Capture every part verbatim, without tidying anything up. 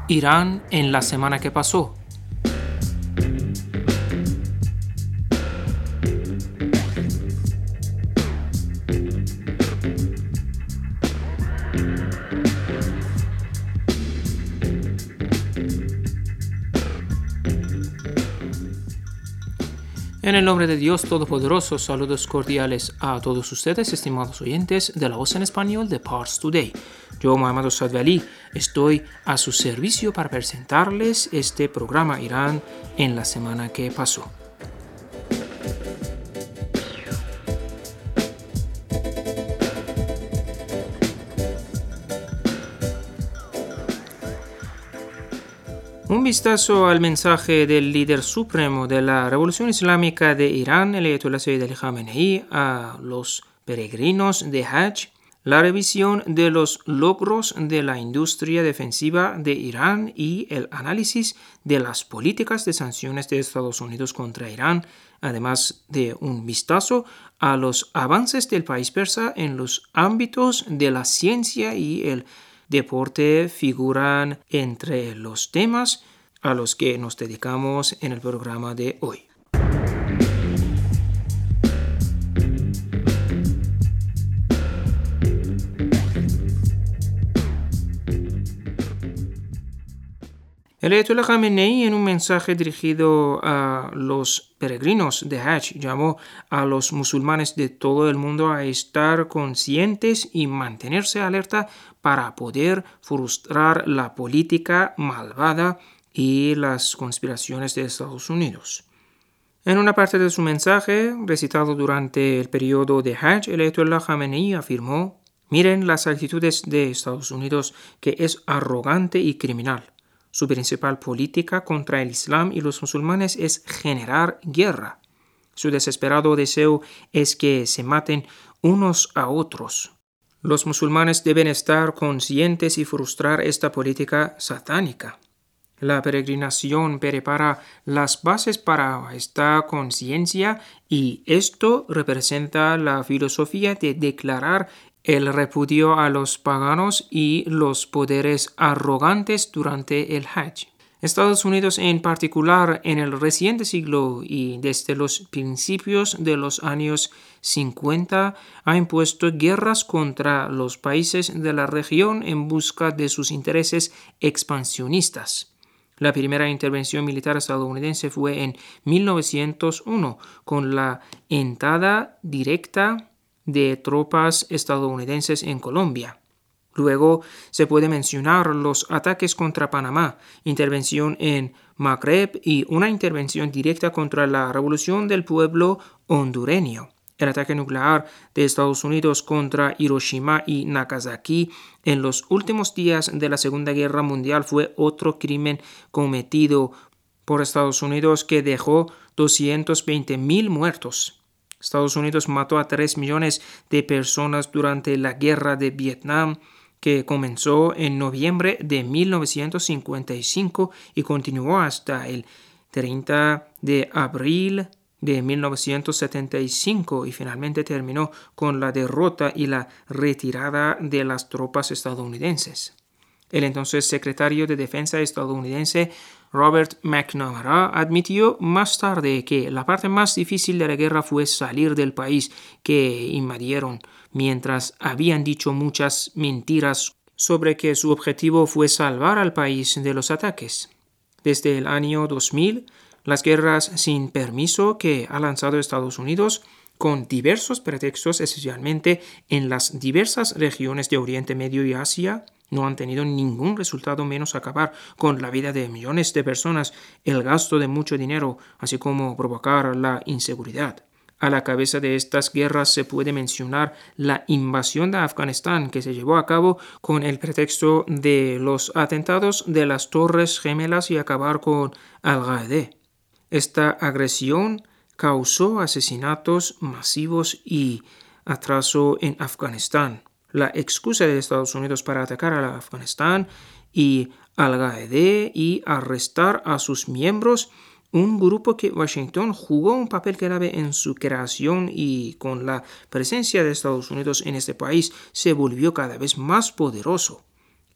Irán en la semana que pasó. En el nombre de Dios Todopoderoso, saludos cordiales a todos ustedes, estimados oyentes de la voz en español de Pars Today. Yo, Mohammad Saad Ali, estoy a su servicio para presentarles este programa Irán en la semana que pasó. Un vistazo al mensaje del líder supremo de la Revolución Islámica de Irán, el Ayatollah Sayyid Ali Khamenei, a los peregrinos de Hajj, la revisión de los logros de la industria defensiva de Irán y el análisis de las políticas de sanciones de Estados Unidos contra Irán, además de un vistazo a los avances del país persa en los ámbitos de la ciencia y el deporte, figuran entre los temas a los que nos dedicamos en el programa de hoy. El Ayatollah Khamenei, en un mensaje dirigido a los peregrinos de Hajj, llamó a los musulmanes de todo el mundo a estar conscientes y mantenerse alerta para poder frustrar la política malvada y las conspiraciones de Estados Unidos. En una parte de su mensaje, recitado durante el periodo de Hajj, el Ayatollah Khamenei afirmó: «Miren las actitudes de Estados Unidos, que es arrogante y criminal. Su principal política contra el Islam y los musulmanes es generar guerra. Su desesperado deseo es que se maten unos a otros. Los musulmanes deben estar conscientes y frustrar esta política satánica». La peregrinación prepara las bases para esta conciencia y esto representa la filosofía de declarar el repudio a los paganos y los poderes arrogantes durante el Hajj. Estados Unidos, en particular en el reciente siglo y desde los principios de los años cincuenta, ha impuesto guerras contra los países de la región en busca de sus intereses expansionistas. La primera intervención militar estadounidense fue en mil novecientos uno, con la entrada directa de tropas estadounidenses en Colombia. Luego se puede mencionar los ataques contra Panamá, intervención en Magreb y una intervención directa contra la Revolución del Pueblo hondureño. El ataque nuclear de Estados Unidos contra Hiroshima y Nagasaki en los últimos días de la Segunda Guerra Mundial fue otro crimen cometido por Estados Unidos que dejó doscientos veinte mil muertos. Estados Unidos mató a tres millones de personas durante la Guerra de Vietnam, que comenzó en noviembre de mil novecientos cincuenta y cinco y continuó hasta el treinta de abril de mil novecientos setenta y cinco y finalmente terminó con la derrota y la retirada de las tropas estadounidenses. El entonces secretario de Defensa estadounidense Robert McNamara admitió más tarde que la parte más difícil de la guerra fue salir del país que invadieron, mientras habían dicho muchas mentiras sobre que su objetivo fue salvar al país de los ataques. Desde el año dos mil, las guerras sin permiso que ha lanzado Estados Unidos con diversos pretextos, especialmente en las diversas regiones de Oriente Medio y Asia, no han tenido ningún resultado menos acabar con la vida de millones de personas, el gasto de mucho dinero, así como provocar la inseguridad. A la cabeza de estas guerras se puede mencionar la invasión de Afganistán, que se llevó a cabo con el pretexto de los atentados de las Torres Gemelas y acabar con Al-Qaeda. Esta agresión causó asesinatos masivos y atraso en Afganistán. La excusa de Estados Unidos para atacar a Afganistán y Al-Qaeda y arrestar a sus miembros, un grupo que Washington jugó un papel clave en su creación y con la presencia de Estados Unidos en este país se volvió cada vez más poderoso.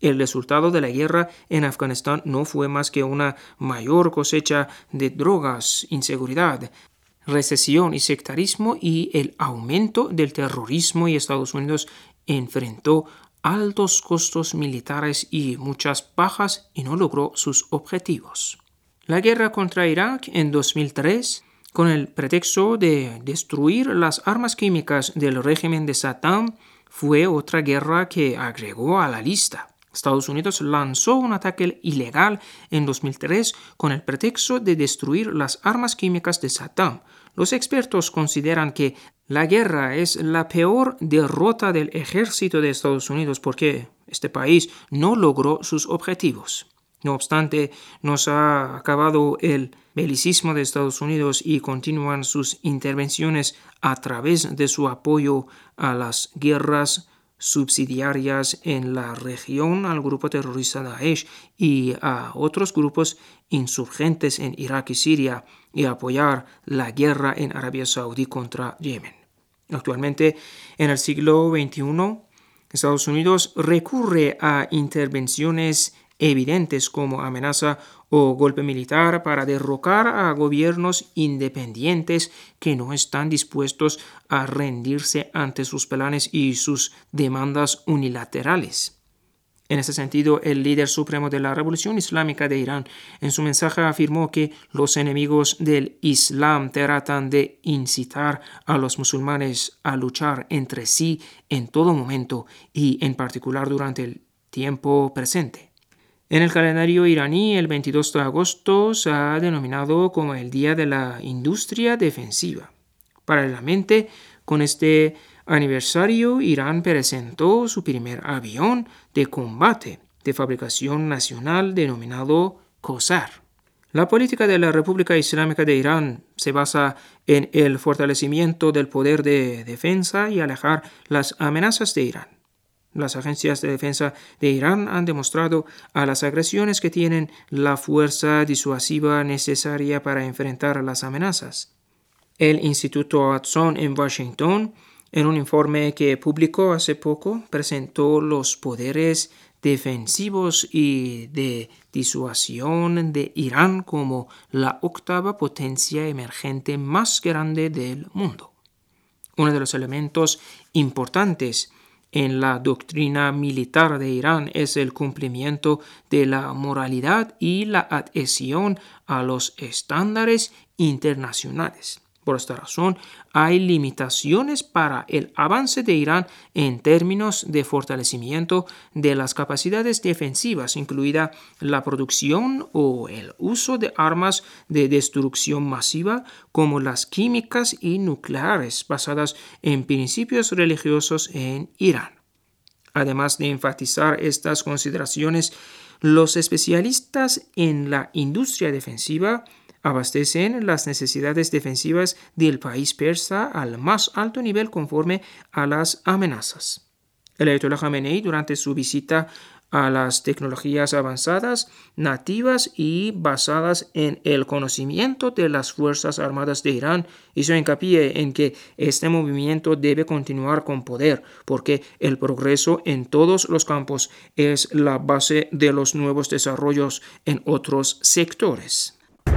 el resultado de la guerra en Afganistán no fue más que una mayor cosecha de drogas, inseguridad, recesión y sectarismo y el aumento del terrorismo, y Estados Unidos enfrentó altos costos militares y muchas bajas y no logró sus objetivos. La guerra contra Irak en dos mil tres, con el pretexto de destruir las armas químicas del régimen de Saddam, fue otra guerra que agregó a la lista. Estados Unidos lanzó un ataque ilegal en dos mil tres con el pretexto de destruir las armas químicas de Saddam. Los expertos consideran que la guerra es la peor derrota del ejército de Estados Unidos porque este país no logró sus objetivos. No obstante, no se ha acabado el belicismo de Estados Unidos y continúan sus intervenciones a través de su apoyo a las guerras subsidiarias en la región al grupo terrorista Daesh y a otros grupos insurgentes en Irak y Siria, y apoyar la guerra en Arabia Saudí contra Yemen. Actualmente, en el siglo veintiuno, Estados Unidos recurre a intervenciones evidentes como amenaza o golpe militar para derrocar a gobiernos independientes que no están dispuestos a rendirse ante sus planes y sus demandas unilaterales. En ese sentido, el líder supremo de la Revolución Islámica de Irán en su mensaje afirmó que los enemigos del Islam tratan de incitar a los musulmanes a luchar entre sí en todo momento y en particular durante el tiempo presente. En el calendario iraní, el veintidós de agosto se ha denominado como el Día de la Industria Defensiva. Paralelamente, con este aniversario, Irán presentó su primer avión de combate de fabricación nacional denominado Qusar. La política de la República Islámica de Irán se basa en el fortalecimiento del poder de defensa y alejar las amenazas de Irán. Las agencias de defensa de Irán han demostrado a las agresiones que tienen la fuerza disuasiva necesaria para enfrentar las amenazas. El Instituto Hudson en Washington, en un informe que publicó hace poco, presentó los poderes defensivos y de disuasión de Irán como la octava potencia emergente más grande del mundo. Uno de los elementos importantes en la doctrina militar de Irán es el cumplimiento de la moralidad y la adhesión a los estándares internacionales. Por esta razón, hay limitaciones para el avance de Irán en términos de fortalecimiento de las capacidades defensivas, incluida la producción o el uso de armas de destrucción masiva como las químicas y nucleares basadas en principios religiosos en Irán. Además de enfatizar estas consideraciones, los especialistas en la industria defensiva abastecen las necesidades defensivas del país persa al más alto nivel conforme a las amenazas. El Ayatollah Khamenei, durante su visita a las tecnologías avanzadas, nativas y basadas en el conocimiento de las Fuerzas Armadas de Irán, hizo hincapié en que este movimiento debe continuar con poder, porque el progreso en todos los campos es la base de los nuevos desarrollos en otros sectores.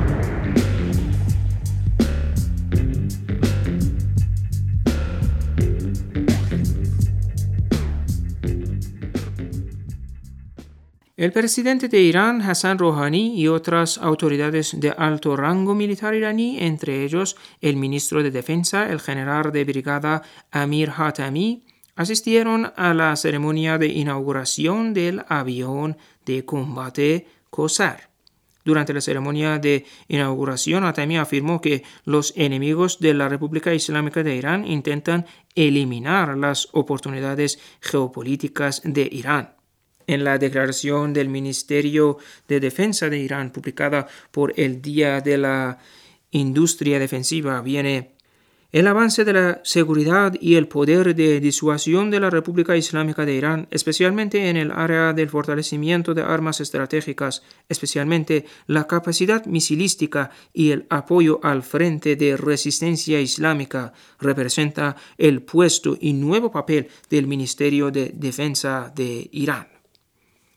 El presidente de Irán, Hassan Rouhani, y otras autoridades de alto rango militar iraní, entre ellos el ministro de Defensa, el general de brigada Amir Hatami, asistieron a la ceremonia de inauguración del avión de combate Qusar. Durante la ceremonia de inauguración, Hatami afirmó que los enemigos de la República Islámica de Irán intentan eliminar las oportunidades geopolíticas de Irán. En la declaración del Ministerio de Defensa de Irán, publicada por el Día de la Industria Defensiva, viene el avance de la seguridad y el poder de disuasión de la República Islámica de Irán, especialmente en el área del fortalecimiento de armas estratégicas, especialmente la capacidad misilística y el apoyo al Frente de Resistencia Islámica, representa el puesto y nuevo papel del Ministerio de Defensa de Irán.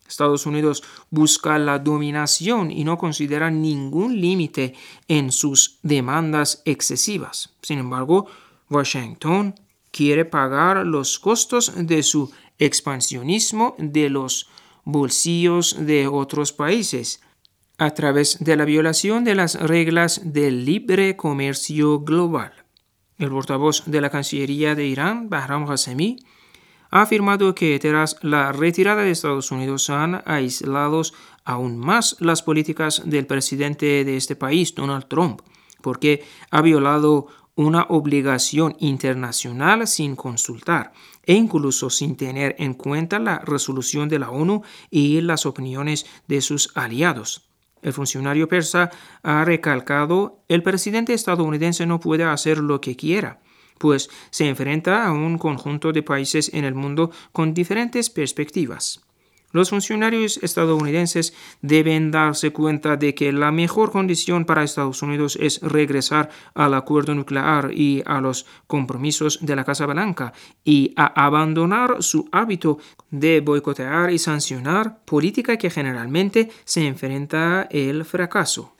Estados Unidos busca la dominación y no considera ningún límite en sus demandas excesivas. Sin embargo, Washington quiere pagar los costos de su expansionismo de los bolsillos de otros países a través de la violación de las reglas del libre comercio global. El portavoz de la Cancillería de Irán, Bahram Ghasemi, ha afirmado que tras la retirada de Estados Unidos han aislado aún más las políticas del presidente de este país, Donald Trump, porque ha violado una obligación internacional sin consultar e incluso sin tener en cuenta la resolución de la ONU y las opiniones de sus aliados. El funcionario persa ha recalcado: el presidente estadounidense no puede hacer lo que quiera, pues se enfrenta a un conjunto de países en el mundo con diferentes perspectivas. Los funcionarios estadounidenses deben darse cuenta de que la mejor condición para Estados Unidos es regresar al acuerdo nuclear y a los compromisos de la Casa Blanca y a abandonar su hábito de boicotear y sancionar, política que generalmente se enfrenta al fracaso.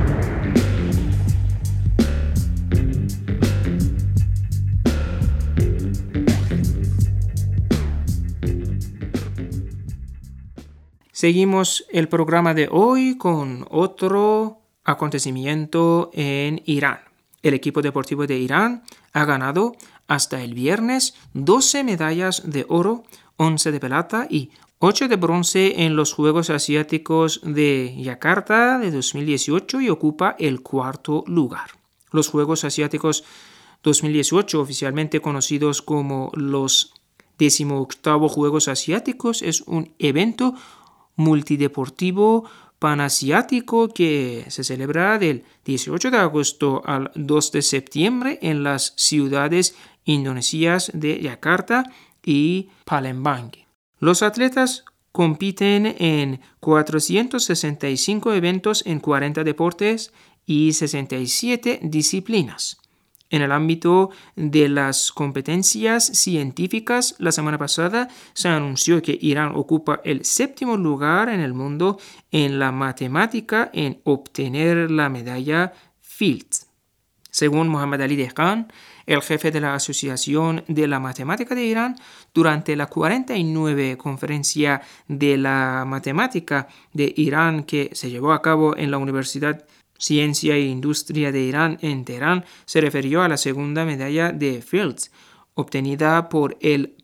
Seguimos el programa de hoy con otro acontecimiento en Irán. El equipo deportivo de Irán ha ganado hasta el viernes doce medallas de oro, once de plata y ocho de bronce en los Juegos Asiáticos de Yakarta de dos mil dieciocho y ocupa el cuarto lugar. Los Juegos Asiáticos dos mil dieciocho, oficialmente conocidos como los decimoctavos Juegos Asiáticos, es un evento multideportivo panasiático que se celebra del dieciocho de agosto al dos de septiembre en las ciudades indonesias de Yakarta y Palembang. Los atletas compiten en cuatrocientos sesenta y cinco eventos en cuarenta deportes y sesenta y siete disciplinas. En el ámbito de las competencias científicas, la semana pasada se anunció que Irán ocupa el séptimo lugar en el mundo en la matemática en obtener la medalla Fields. Según Mohammad Ali Dehqan, el jefe de la Asociación de la Matemática de Irán, durante la cuarenta y nueve Conferencia de la Matemática de Irán que se llevó a cabo en la Universidad Ciencia e Industria de Irán en Teherán, se refirió a la segunda medalla de Fields, obtenida por el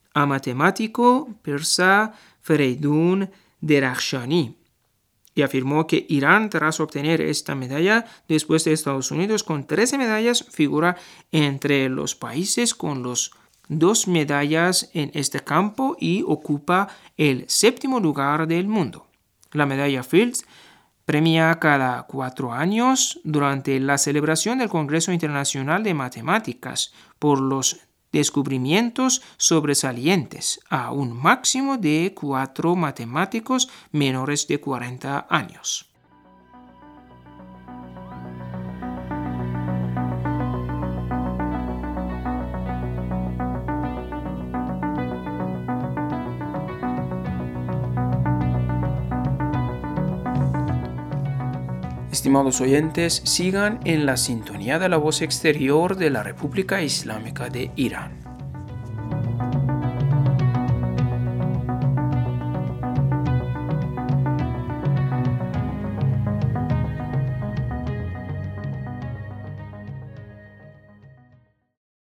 matemático persa Fereydun Derakhshani, y afirmó que Irán, tras obtener esta medalla después de Estados Unidos con trece medallas, figura entre los países con los dos medallas en este campo y ocupa el séptimo lugar del mundo. La medalla Fields premia cada cuatro años durante la celebración del Congreso Internacional de Matemáticas por los descubrimientos sobresalientes a un máximo de cuatro matemáticos menores de cuarenta años. Estimados oyentes, sigan en la sintonía de la voz exterior de la República Islámica de Irán.